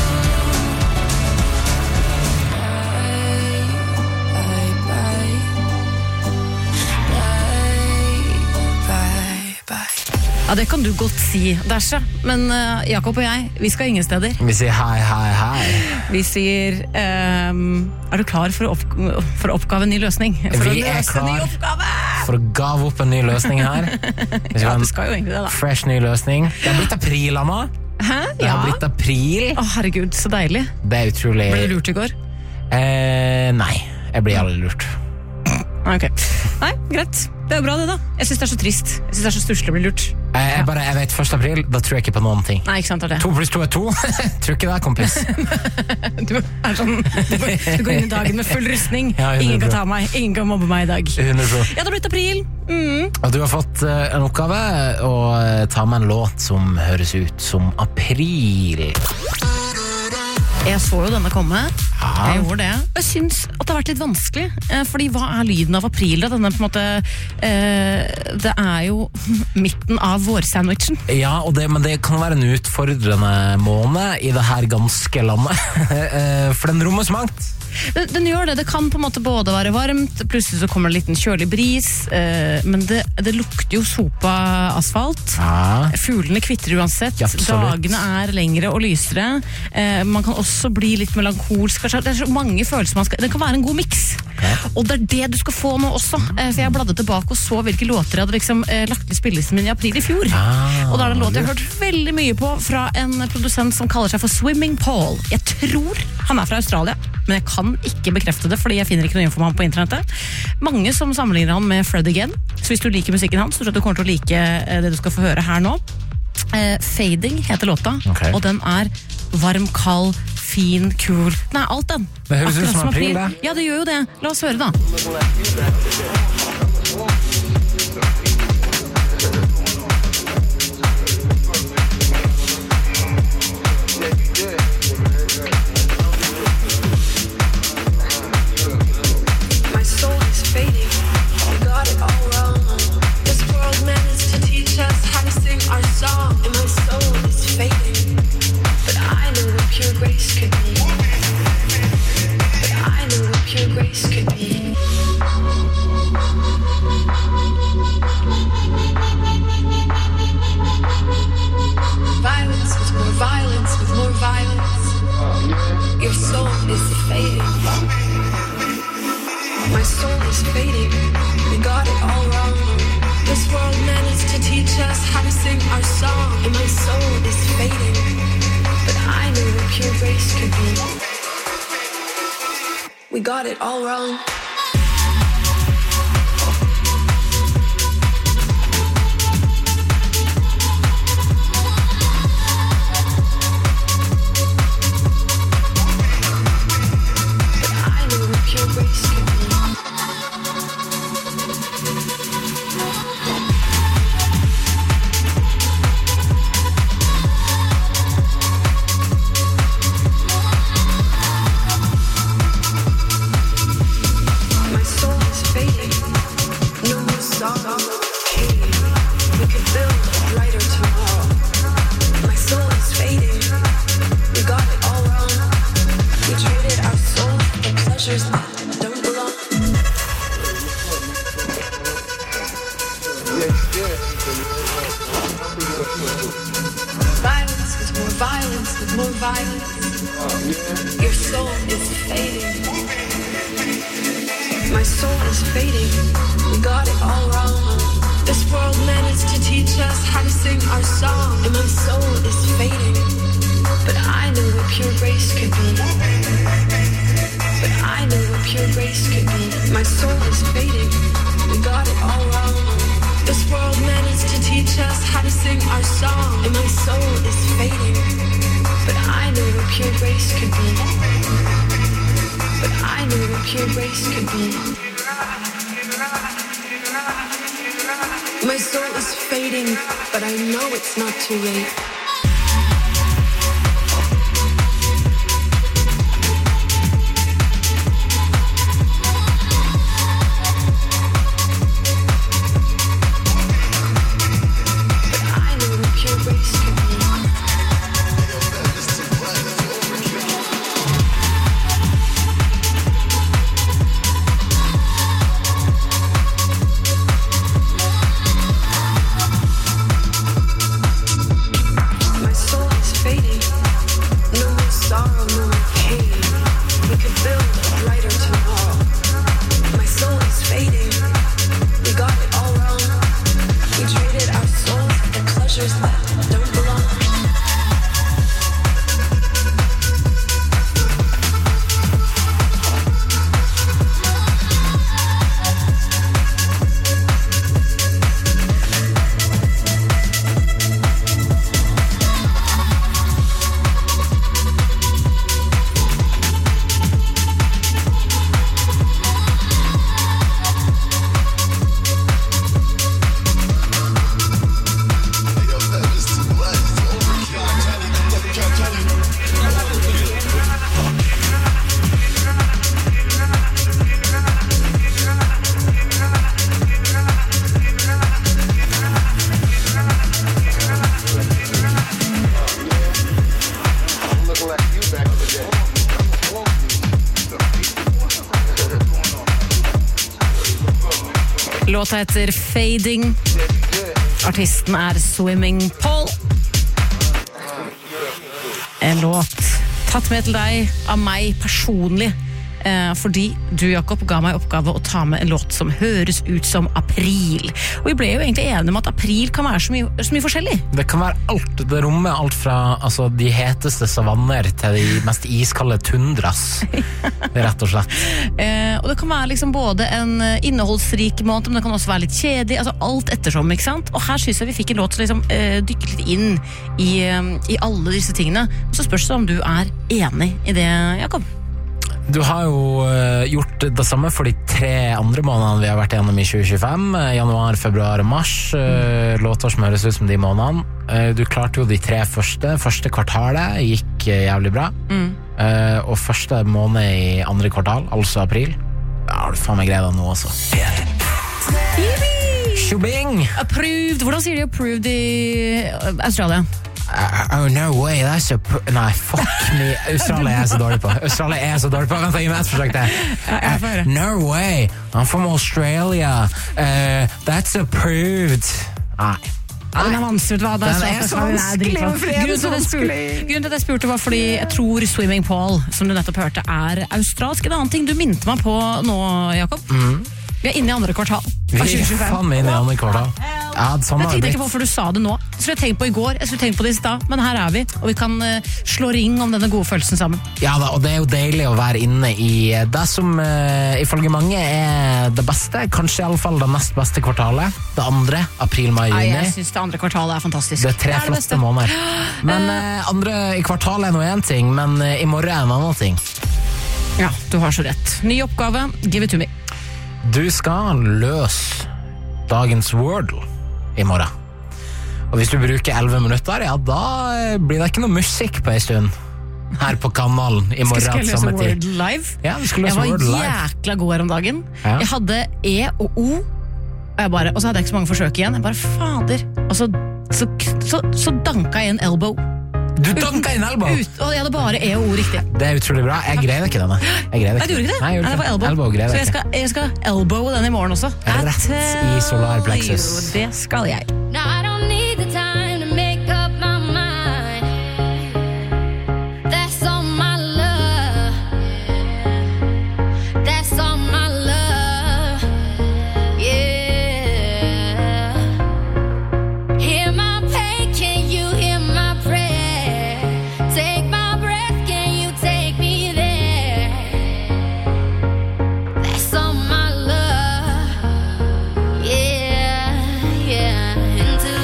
Bye, bye, bye. Ja, det kan du godt si, Dasha. Men Jakob og jeg, vi skal ingen steder. Vi sier hei, hei, hei. Vi sier er du klar for å oppgave en ny løsning? For Vi er klar for å gave opp en ny løsning her. Ja, du skal jo egentlig det da. Fresh ny løsning. Det har blitt april, Anna. Hæ? Det har blitt april. Å, herregud, så deilig. Det er utrolig. Ble du lurt i går? Nei, jeg blir aldri lurt. Ok. Nei, greit. Det er bra det da. Jeg synes det er så trist. Jeg synes det er så stusslig å bli lurt. Jeg vet 1. april, da tror jeg ikke på noen ting. Nei, ikke sant, det er det. 2 + 2 er 2. Tror ikke det, kompis. Du er sånn, du går inn i dagen med full rustning. Ja, ingen kan ta meg, ingen kan mobbe meg i dag. 100%. Ja, det har blitt april. Og du har fått en oppgave å ta med en låt som høres ut som april. Jeg så jo denne komme. Jeg gjorde det. Jeg synes at det har vært litt vanskelig, fordi hva er lyden av april da? Denne på en måte, det er jo midten av vårsandwichen. Ja, men det kan være en utfordrende måned i det her ganske landet. For den rommer så mangt. Den gjør det. Det kan på en måte både være varmt, plutselig så kommer det en liten kjølig bris, men det lukter jo sopa asfalt. Ja. Fuglene kvitter uansett. Absolutt. Dagene er lengre og lysere. Man kan også bli litt melankolsk. Det er så mange følelser det kan være en god miks. Og det det du skal få nå også, for jeg bladde tilbake og så hvilke låter jeg hadde liksom, lagt til spillelisten min i april i fjor. Og da er det en låt jeg har hørt veldig mye på fra en produsent som kaller seg for Swimming Paul. Jeg tror han er fra Australia, men jeg kan ikke bekrefte det, fordi jeg finner ikke noe info om han på internettet. Mange som sammenligner han med Fred Again, så hvis du liker musikken hans, så tror jeg du kommer til å like det du skal få høre her nå. Fading heter låta, og den er varm, kald, fin, kul. Nei, alt den. Det høres ut som april, det. Ja, det gjør jo det. La oss høre da. My soul is fading. We got it all wrong. This world managed to teach us how to sing our song, and my soul is fading. But I know what pure grace could be. But I know what pure grace could be. Violence with more violence with more violence. Your soul is fading. My soul is fading. We got it all wrong. This world managed to teach us how to sing our song, and my soul is fading. But I know what pure grace could be. We got it all wrong. But I know what pure grace could be. My soul is fading. No more sorrow, no pain. We could build a brighter tomorrow. My soul is fading. We got it all wrong. We traded our soul for pleasures that don't belong. Violence with more violence with more violence. Your soul is fading. My soul is fading. We got it all wrong. This world managed to teach us how to sing our song, and my soul is fading. But I know what pure grace could be. But I know what pure grace could be. My soul is fading. We got it all wrong. This world managed to teach us how to sing our song, and my soul is fading. But I know what pure grace could be. But I know what pure grace could be. My soul is fading, but I know it's not too late. But I know what pure grace could be. My soul is fading. No more sorrow, no more pain. We could build a brighter tomorrow. My soul is fading. We got it all wrong. We traded our souls for pleasures that don't belong. Låta heter Fading. Artisten er Swimming Paul. En låt tatt med til deg av meg personlig fordi du, Jakob, ga meg oppgave å ta med en låt som høres ut som april. Og vi ble jo egentlig enige om at april kan være så mye forskjellig. Det kan være alt, det rommet alt fra de heteste savanner til de mest iskalde tundras, rett og slett. Og det kan være liksom både en innholdsrik måte, men det kan også være litt kjedelig, altså alt ettersom, ikke sant? Og her synes jeg vi fikk en låt som liksom dykker litt inn i alle disse tingene. Så spørs det om du er enig i det, Jakob? Du har jo gjort det samme for de 3 andre månedene vi har vært gjennom i 2025. Januar, februar og mars. Låter som høres ut som de månedene. Du klarte jo de 3 første kvartalet gikk jævlig bra. Og første måned i andre kvartal, altså april. Ja, har du faen meg greid det nå også. Shubing! Approved. Hvordan sier de approved i Australia? Oh, no way, that's nei, fuck me. Australia er så dårlig på. Kan ta gi meg et forsøk til. No way, I'm from Australia. That's approved. Nei. Den er vanskelig, hva? Den er så vanskelig. Grunnen til at jeg spurte var fordi jeg tror Swimming Pool, som du nettopp hørte, er australsk. En annen ting du minte meg på nå, Jakob. Vi er inne i andre kvartal. Vi er faen inne i andre kvartal. Ja, sånn jeg tenkte ikke på for du sa det nå. Jeg skulle tenkt på i går, jeg skulle tenkt på det i sted, men her er vi, og vi kan slå ring om denne gode følelsen sammen. Ja da, og det er jo deilig å være inne i det som ifølge mange er det beste, kanskje i alle fall det nest beste kvartalet. Det andre, april, mai, juni. Jeg synes det andre kvartalet er fantastisk. Det er 3 flotte måneder. Men andre i kvartalet er noe en ting, men i morgen er en annen ting. Ja, du har så rett. Ny oppgave, give it to me. Du skal løse dagens Wordle i morgen. Og hvis du bruker 11 minutter, ja, da blir det ikke noe musikk på en stund her på kanalen i morgen. Skal jeg løse Wordle live? Ja, du skal løse Wordle live. Jeg var jækla god her om dagen. Ja. Jeg hadde E og O, og så hadde jeg ikke så mange forsøk igjen. Jeg bare, fader. Og så danka jeg en elbow. Du danka en elbow? Og jeg hadde bare E og O riktig. Det er utrolig bra. Jeg greide ikke denne. Nei, du gjorde ikke det? Nei, det var elbow. Så jeg skal elbow den i morgen også. Rett i solar plexus. Det skal jeg. Now I don't need the time to make up my mind. That's all my love. That's all my love. Yeah. Hear my pain, can you hear my prayer? Take my breath, can you take me there? That's all my love. Yeah, yeah. Into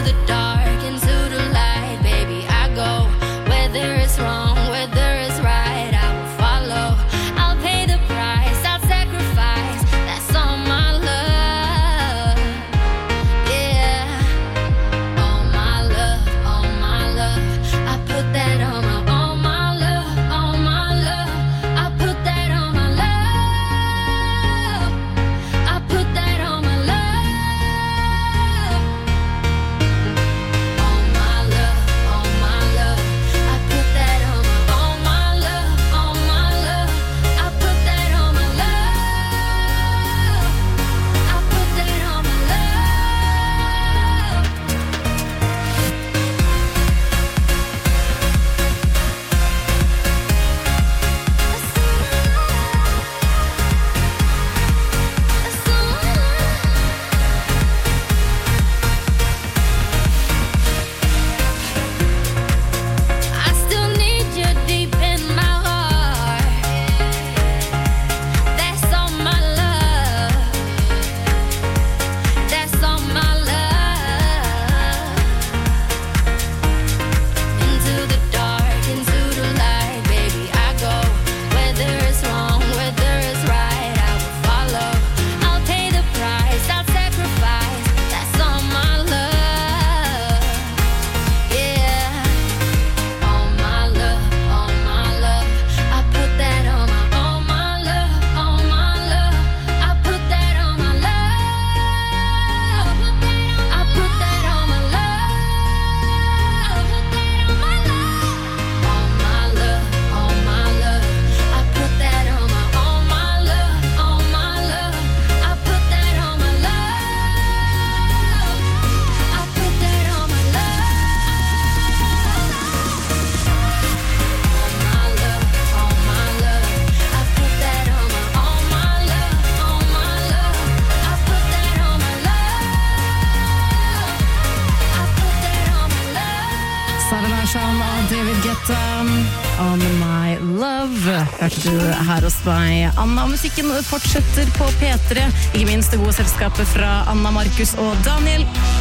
Sunshine av David Guetta. On My Love hørte du her hos meg, Anna. Og musikken fortsetter på P3, ikke minst det gode selskapet fra Anna, Markus og Daniel.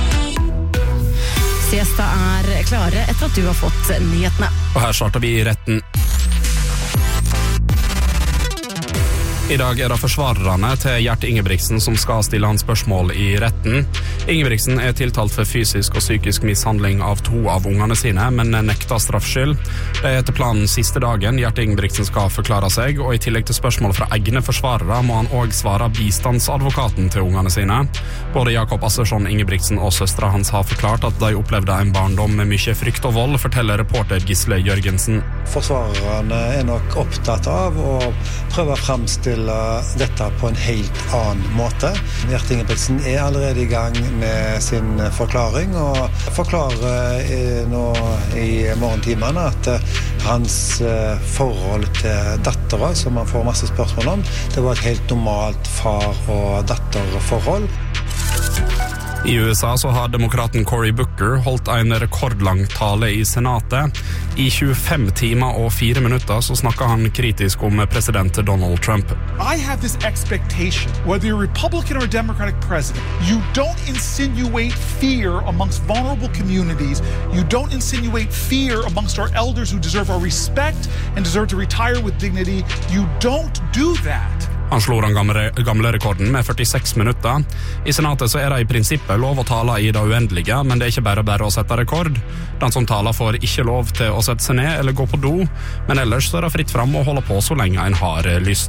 Siesta er klare etter at du har fått nyhetene. Og her starter vi i retten. I dag det forsvarerne til Gjert Ingebrigtsen som skal stille hans spørsmål i retten. Ingebrigtsen tiltalt for fysisk og psykisk mishandling av 2 av ungene sine, men nekta straffskyld. Det etter planen siste dagen Gjert Ingebrigtsen skal forklare seg, og i tillegg til spørsmål fra egne forsvarere må han også svare bistandsadvokaten til ungene sine. Både Jakob Assersson Ingebrigtsen og søstra hans har forklart at de opplevde en barndom med mye frykt og vold, forteller reporter Gisle Jørgensen. Forsvarerne nok opptatt av å prøve å fremstille dette på en helt annen måte. Gjert Ingebrigtsen allerede i gang med sin forklaring, og forklarer nå i morgentimene at hans forhold til dattera, som han får masse spørsmål om, det var et helt normalt far- og datterforhold. I USA så har demokraten Cory Booker holdt en rekordlang tale i senatet. I 25 timer og 4 minutter så snakket han kritisk om president Donald Trump. I have this expectation, whether you're a Republican or a Democratic president, you don't insinuate fear amongst vulnerable communities. You don't insinuate fear amongst our elders who deserve our respect and deserve to retire with dignity. You don't do that. Han slår den gamle rekorden med 46 minutter. I senatet så det i prinsippet lov å tale i det uendelige, men det ikke bare å sette rekord. Den som taler får ikke lov til å sette seg ned eller gå på do, men ellers så det fritt fram å holde på så lenge en har lyst.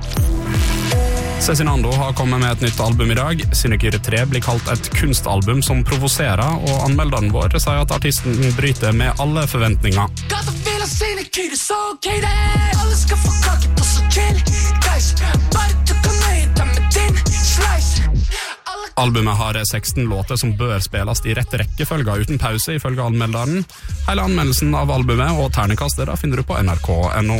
Cezinando har kommet med et nytt album i dag. Sinekure 3 blir kalt et kunstalbum som provoserer, og anmelderen vår sier at artisten bryter med alle forventninger. Sinekure, så okay det alle skal få kake på så chill guys, bare du kan nøye deg med din slice. Albumet har 16 låter som bør spilles i rett rekkefølge uten pause, ifølge anmelderen. Hele anmeldelsen av albumet og ternekastet finner du på nrk.no.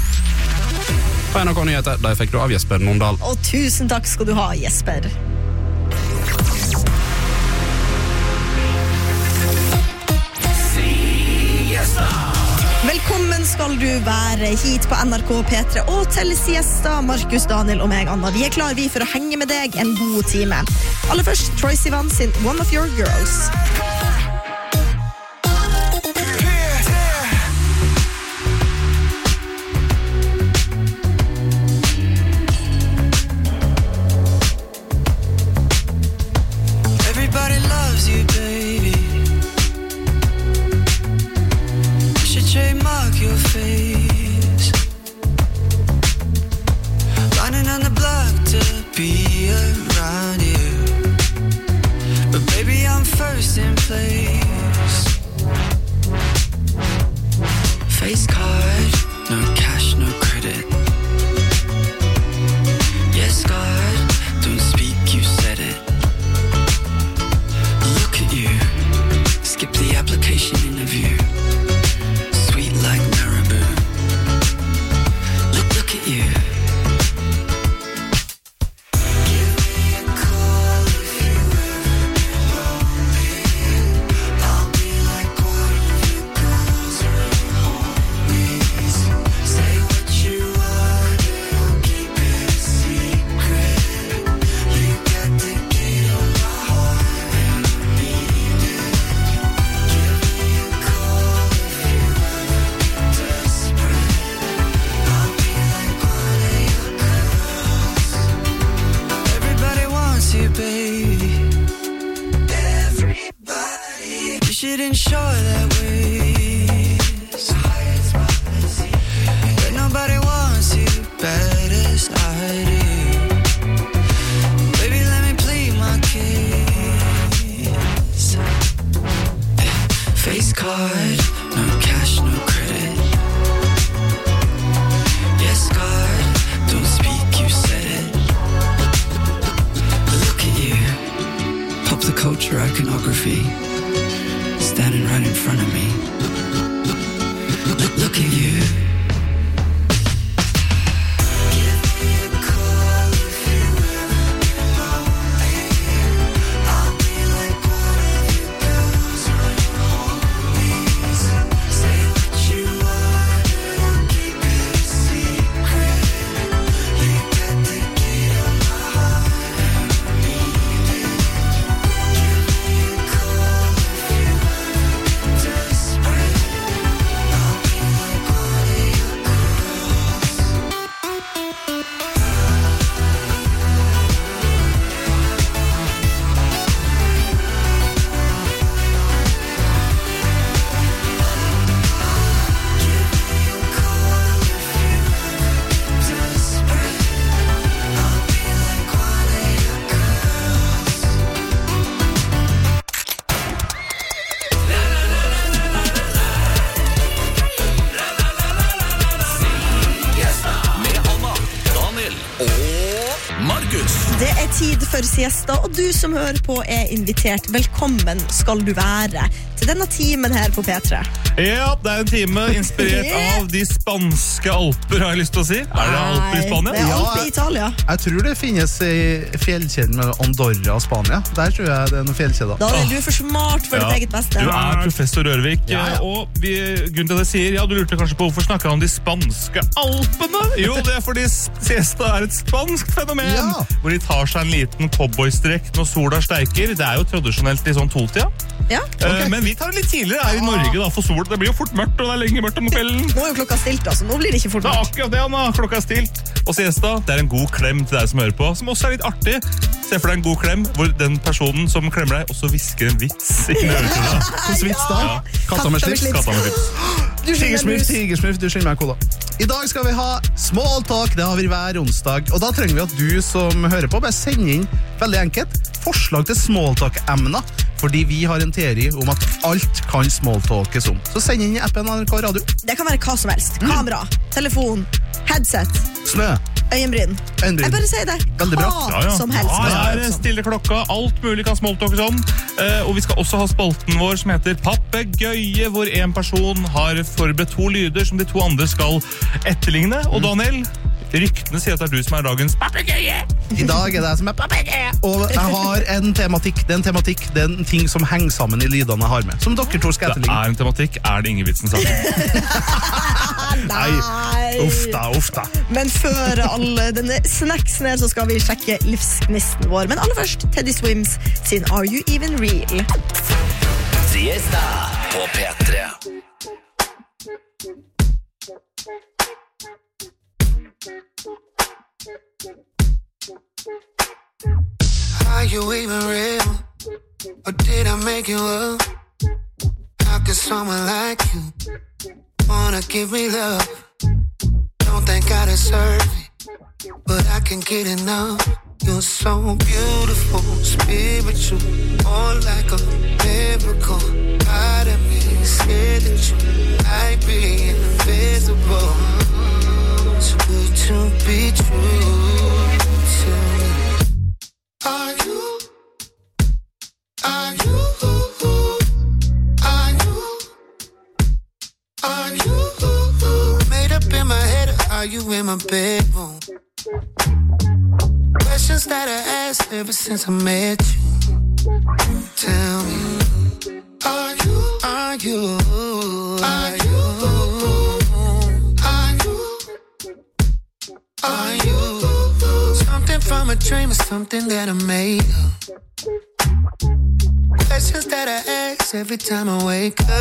På NRK Nyheter, der fikk du av Jesper Nondal. Og tusen takk skal du ha, Jesper. Velkommen skal du være hit på NRK P3 og til Siesta, Markus, Daniel og meg, Anna. Vi klar for å henge med deg en god time. Aller først, Troye Sivan sin One of Your Girls. Everybody loves you, baby. Trademark your face, running on the block to be around you, but baby I'm first in place. Face card, no cash, no credit. Yes God, don't speak, you said it. Look at you, skip the application interview. Like Marabou. Look at you. Give me a call if you ever be lonely. I'll be like one of your girls or your homies. Say what you want, I'll keep it a secret. You got the key to my heart and I need it. Give me a call if you ever you, baby. Everybody, you shouldn't show that way. But nobody wants you bad as I do. Baby, let me plead my case. Face card, no cash, no credit. Yes, God, don't speak, you said it. Pop the culture iconography, standing right in front of me. Look at you. Give me a call if you ever be lonely. I'll be like one of your girls or your homies. tid for siesta, og du som hører på er invitert. Velkommen skal du være til denne timen her på P3. Ja, det en time inspirert av de spanske alper, har jeg lyst til å si. Det alper i Spania? Det alper i Italia. Jeg tror det finnes i fjellkjeden mellom Andorra og Spania. Der tror jeg det noen fjellkjeder. Da du for smart for ditt eget beste. Du professor Rørvik, og grunnen til det sier, du lurte kanskje på hvorfor snakker han om de spanske alpene? Jo, det fordi siesta et spansk fenomen, hvor de tar seg en liten cowboystrekk når sola steiker. Det jo tradisjonelt i sånn 2-tida. Ja. Men vi tar det litt tidligere her i Norge da, for sol. Det blir jo fort mørkt, og det lenge mørkt om kvelden. Nå jo klokka stilt, altså. Nå blir det ikke fort mørkt. Det akkurat det, Anna. Klokka stilt. Og siesta, det en god klem til deg som hører på, som også litt artig. Se for deg en god klem, hvor den personen som klemmer deg også hvisker en vits i knøretuna. Hvordan vits da? Katta med slips. Tigersmurf, du skylder meg cola. I dag skal vi ha small talk, det har vi hver onsdag. Og da trenger vi at du som hører på, bare sender inn, veldig enkelt, forslag til small talk-emner. Fordi vi har en teori om at alt kan smalltalkes om. Så send inn i appen NRK Radio. Det kan være hva som helst. Kamera, telefon, headset, snø, øyenbryn. Jeg bare sier det. Veldig bra. Hva som helst. Stille klokka, alt mulig kan smalltalkes om. Og vi skal også ha spalten vår som heter Papegøye, hvor en person har forberedt 2 lyder som de 2 andre skal etterligne. Og Daniel, ryktene sier at det du som dagens papegøye. I dag det jeg som papegøye. Og jeg har en tematikk. Det en tematikk, det en ting som henger sammen i lydene jeg har med. Som dere 2 skal etterligne. Det en tematikk, det Ingebrigtsen-saken? Nei. Uff da. Men før alle denne snacksen her, så skal vi sjekke livsgnisten vår. Men aller først, Teddy Swims sin Are You Even Real? Siesta på P3. Are you even real? Or did I make you up? How could someone like you wanna give me love? Don't think I deserve it, but I can't get enough. You're so beautiful, spiritual, more like a miracle. Part of me said that you might be invisible. Too good to be true. Tell me, are you made up in my head, or are you in my bedroom? Questions that I asked ever since I met you. Tell me, are you something from a dream or something that I made up? Questions that I ask every time I wake up.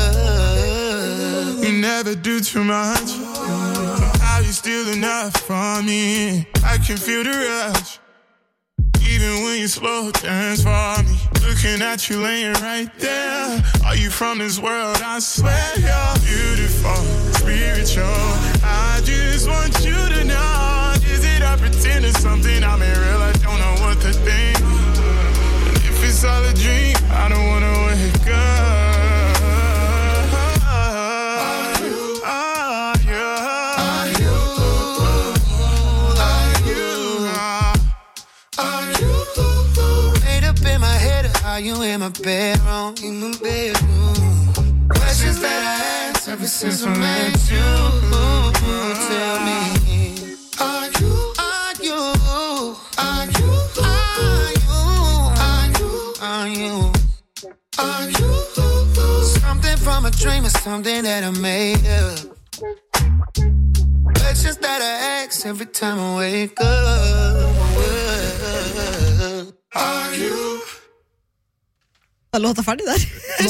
You never do too much. How you steal enough from me? I can feel the rush. Even when you slow dance for me. Looking at you laying right there. Are you from this world? I swear you're beautiful, spiritual. I just want you to know. Is it I pretend it's something I'm in real? I don't know what to think. And if it's all a dream, I don't wanna wake up. Are you in my bedroom? Questions that I ask ever since I met you. Tell me, are you something from a dream or something that I made up? Questions that I ask every time I wake up. Are you? Da låta ferdig der.